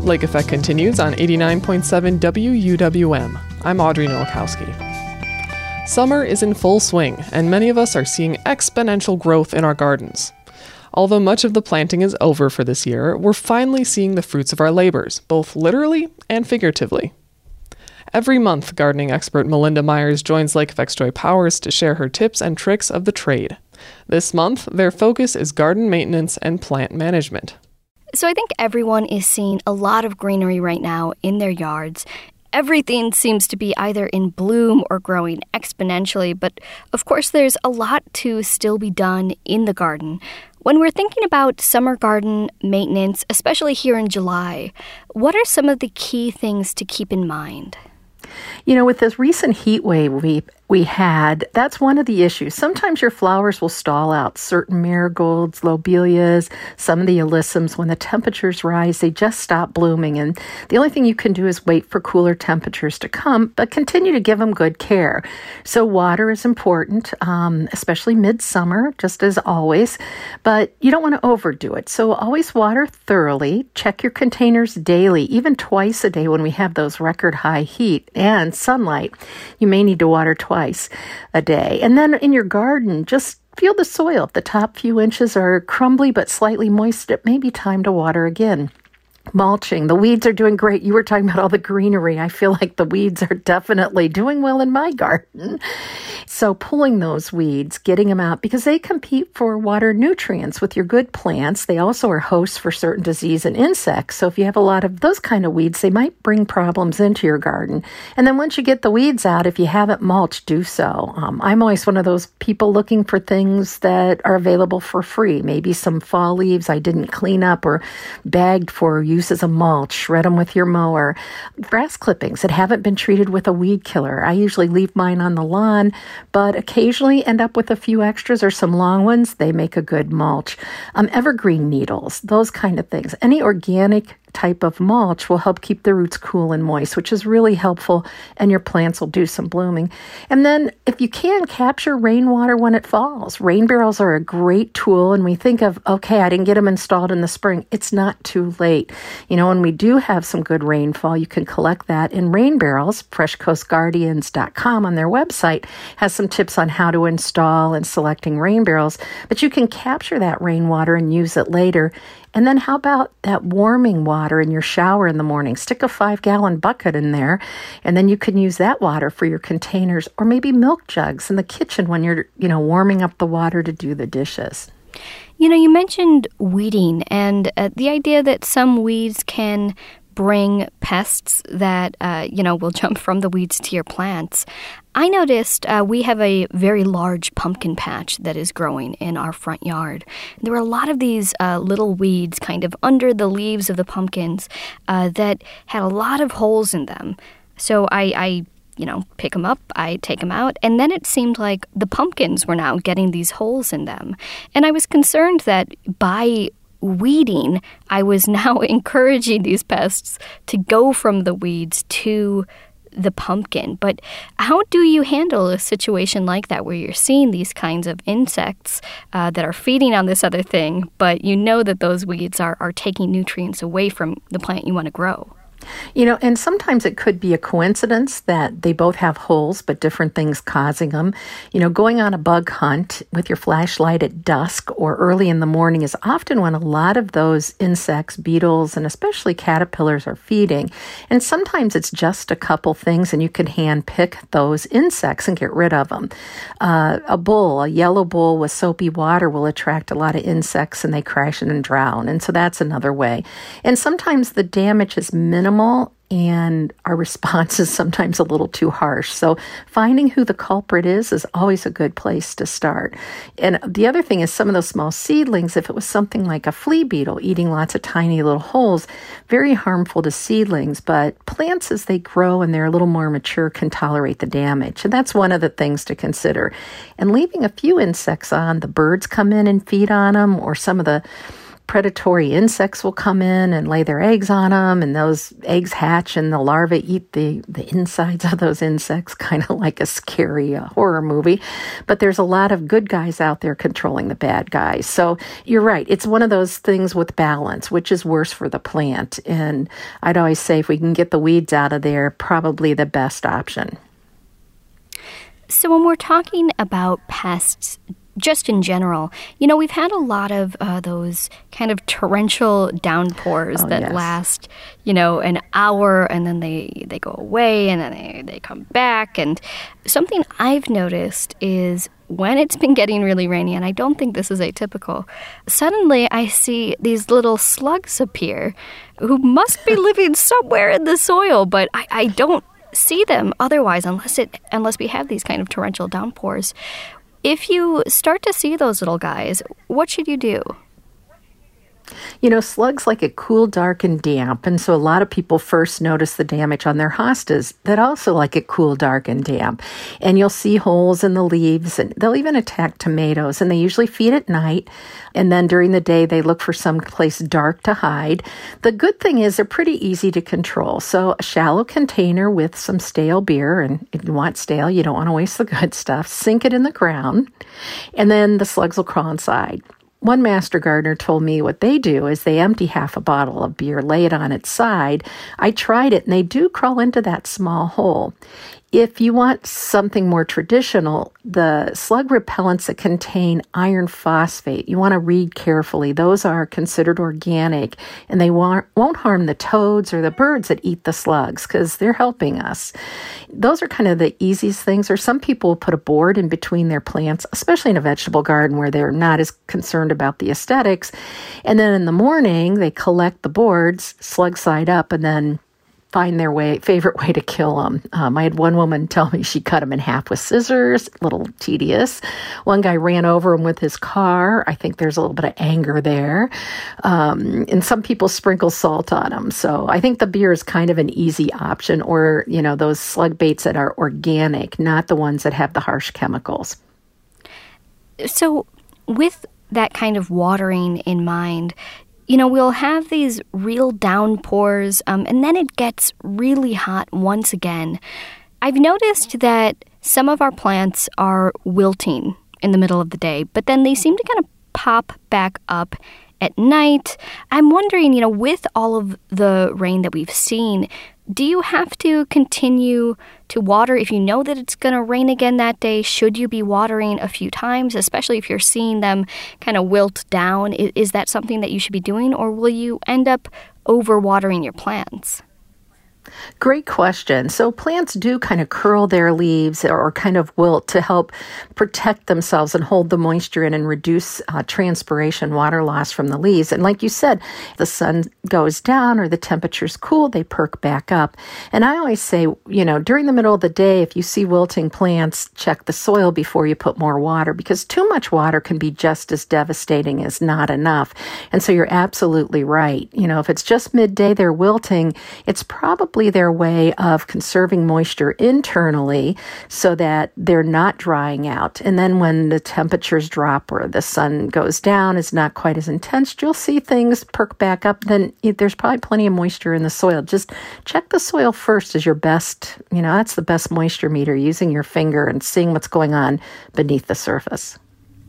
Lake Effect continues on 89.7 WUWM. I'm Audrey Nowakowski. Summer is in full swing, and many of us are seeing exponential growth in our gardens. Although much of the planting is over for this year, we're finally seeing the fruits of our labors, both literally and figuratively. Every month, gardening expert Melinda Myers joins Lake Effect's Joy Powers to share her tips and tricks of the trade. This month, their focus is garden maintenance and plant management. So I think everyone is seeing a lot of greenery right now in their yards. Everything seems to be either in bloom or growing exponentially, but of course there's a lot to still be done in the garden. When we're thinking about summer garden maintenance, especially here in July, what are some of the key things to keep in mind? You know, with this recent heat wave we had, that's one of the issues. Sometimes your flowers will stall out. Certain marigolds, lobelias, some of the alyssums, when the temperatures rise, they just stop blooming. And the only thing you can do is wait for cooler temperatures to come, but continue to give them good care. So water is important, especially midsummer, just as always, but you don't want to overdo it. So always water thoroughly. Check your containers daily, even twice a day when we have those record high heat and sunlight. You may need to water twice a day. And then in your garden, just feel the soil. If the top few inches are crumbly but slightly moist, it may be time to water again. Mulching. The weeds are doing great. You were talking about all the greenery. I feel like the weeds are definitely doing well in my garden. So pulling those weeds, getting them out, because they compete for water nutrients with your good plants. They also are hosts for certain disease and insects. So if you have a lot of those kind of weeds, they might bring problems into your garden. And then once you get the weeds out, if you haven't mulched, do so. I'm always one of those people looking for things that are available for free. Maybe some fall leaves I didn't clean up or bagged for use as a mulch. Shred them with your mower. Grass clippings that haven't been treated with a weed killer. I usually leave mine on the lawn, but occasionally end up with a few extras or some long ones. They make a good mulch. Evergreen needles, those kind of things. Any organic type of mulch will help keep the roots cool and moist, which is really helpful, and your plants will do some blooming. And then if you can, capture rainwater when it falls. Rain barrels are a great tool, and we think of, okay, I didn't get them installed in the spring. It's not too late. You know, when we do have some good rainfall, you can collect that in rain barrels. FreshCoastGuardians.com on their website has some tips on how to install and selecting rain barrels, but you can capture that rainwater and use it later. And then how about that warming water in your shower in the morning? Stick a 5-gallon bucket in there, and then you can use that water for your containers or maybe milk jugs in the kitchen when you're, warming up the water to do the dishes. You mentioned weeding and the idea that some weeds can bring pests that, will jump from the weeds to your plants. I noticed we have a very large pumpkin patch that is growing in our front yard. There were a lot of these little weeds kind of under the leaves of the pumpkins that had a lot of holes in them. So I pick them up, I take them out, and then it seemed like the pumpkins were now getting these holes in them. And I was concerned that by weeding, I was now encouraging these pests to go from the weeds to the pumpkin. But how do you handle a situation like that where you're seeing these kinds of insects that are feeding on this other thing, but you know that those weeds are taking nutrients away from the plant you want to grow? And sometimes it could be a coincidence that they both have holes, but different things causing them. Going on a bug hunt with your flashlight at dusk or early in the morning is often when a lot of those insects, beetles, and especially caterpillars are feeding. And sometimes it's just a couple things, and you can hand pick those insects and get rid of them. A yellow bowl with soapy water will attract a lot of insects, and they crash in and drown. And so that's another way. And sometimes the damage is minimal, and our response is sometimes a little too harsh. So finding who the culprit is always a good place to start. And the other thing is some of those small seedlings, if it was something like a flea beetle eating lots of tiny little holes, very harmful to seedlings, but plants as they grow and they're a little more mature can tolerate the damage. And that's one of the things to consider. And leaving a few insects on, the birds come in and feed on them, or some of the predatory insects will come in and lay their eggs on them, and those eggs hatch and the larvae eat the insides of those insects, kind of like a scary horror movie. But there's a lot of good guys out there controlling the bad guys. So you're right. It's one of those things with balance, which is worse for the plant. And I'd always say if we can get the weeds out of there, probably the best option. So when we're talking about pests, just in general, we've had a lot of those kind of torrential downpours that last, an hour, and then they go away, and then they come back. And something I've noticed is when it's been getting really rainy, and I don't think this is atypical, suddenly I see these little slugs appear who must be living somewhere in the soil, but I don't see them otherwise unless we have these kind of torrential downpours. If you start to see those little guys, what should you do? Slugs like it cool, dark, and damp, and so a lot of people first notice the damage on their hostas that also like it cool, dark, and damp. And you'll see holes in the leaves, and they'll even attack tomatoes, and they usually feed at night, and then during the day they look for some place dark to hide. The good thing is they're pretty easy to control, so a shallow container with some stale beer, and if you want stale, you don't want to waste the good stuff, sink it in the ground, and then the slugs will crawl inside. One master gardener told me what they do is they empty half a bottle of beer, lay it on its side. I tried it, and they do crawl into that small hole. If you want something more traditional, the slug repellents that contain iron phosphate, you want to read carefully. Those are considered organic, and they won't harm the toads or the birds that eat the slugs because they're helping us. Those are kind of the easiest things. Or some people will put a board in between their plants, especially in a vegetable garden where they're not as concerned about the aesthetics. And then in the morning, they collect the boards, slug side up, and then find their favorite way to kill them. I had one woman tell me she cut them in half with scissors, a little tedious. One guy ran over them with his car. I think there's a little bit of anger there. And some people sprinkle salt on them. So I think the beer is kind of an easy option, or, those slug baits that are organic, not the ones that have the harsh chemicals. So with that kind of watering in mind, we'll have these real downpours, and then it gets really hot once again. I've noticed that some of our plants are wilting in the middle of the day, but then they seem to kind of pop back up at night. I'm wondering, with all of the rain that we've seen, do you have to continue to water if you know that it's going to rain again that day? Should you be watering a few times, especially if you're seeing them kind of wilt down? Is that something that you should be doing, or will you end up overwatering your plants? Great question. So plants do kind of curl their leaves or kind of wilt to help protect themselves and hold the moisture in and reduce transpiration, water loss from the leaves. And like you said, the sun goes down or the temperature's cool, they perk back up. And I always say, during the middle of the day, if you see wilting plants, check the soil before you put more water, because too much water can be just as devastating as not enough. And so you're absolutely right. If it's just midday, they're wilting, it's probably their way of conserving moisture internally so that they're not drying out. And then when the temperatures drop or the sun goes down, it's not quite as intense, you'll see things perk back up. Then there's probably plenty of moisture in the soil. Just check the soil first as your best, that's the best moisture meter, using your finger and seeing what's going on beneath the surface.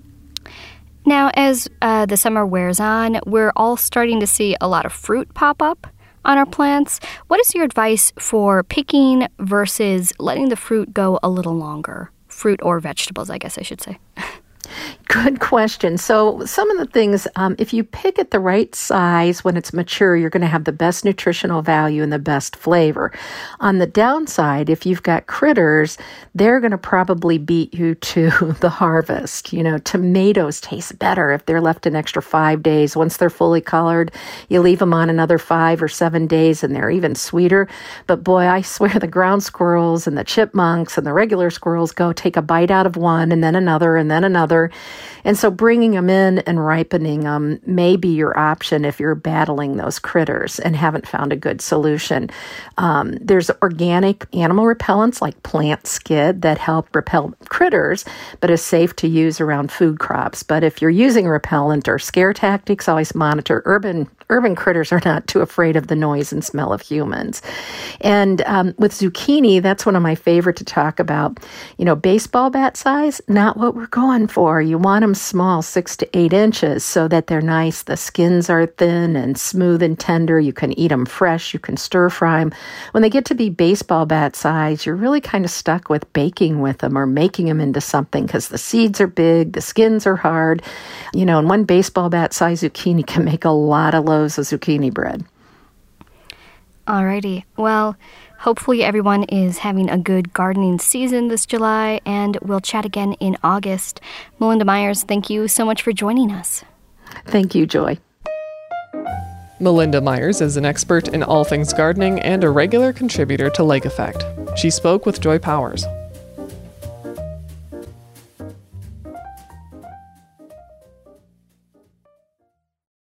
Now, as the summer wears on, we're all starting to see a lot of fruit pop up on our plants. What is your advice for picking versus letting the fruit go a little longer? Fruit or vegetables, I guess I should say. Good question. So some of the things, if you pick at the right size when it's mature, you're going to have the best nutritional value and the best flavor. On the downside, if you've got critters, they're going to probably beat you to the harvest. Tomatoes taste better if they're left an extra 5 days. Once they're fully colored, you leave them on another 5 or 7 days and they're even sweeter. But boy, I swear the ground squirrels and the chipmunks and the regular squirrels go take a bite out of one and then another and then another. And so bringing them in and ripening them may be your option if you're battling those critters and haven't found a good solution. There's organic animal repellents like plant skid that help repel critters, but is safe to use around food crops. But if you're using repellent or scare tactics, always monitor. Urban critters are not too afraid of the noise and smell of humans. And with zucchini, that's one of my favorite to talk about. Baseball bat size, not what we're going for. You want them small, 6 to 8 inches, so that they're nice. The skins are thin and smooth and tender. You can eat them fresh. You can stir fry them. When they get to be baseball bat size, you're really kind of stuck with baking with them or making them into something because the seeds are big, the skins are hard. And one baseball bat size zucchini can make a lot of loaves of zucchini bread. Alrighty. Well, hopefully everyone is having a good gardening season this July, and we'll chat again in August. Melinda Myers, thank you so much for joining us. Thank you, Joy. Melinda Myers is an expert in all things gardening and a regular contributor to Lake Effect. She spoke with Joy Powers.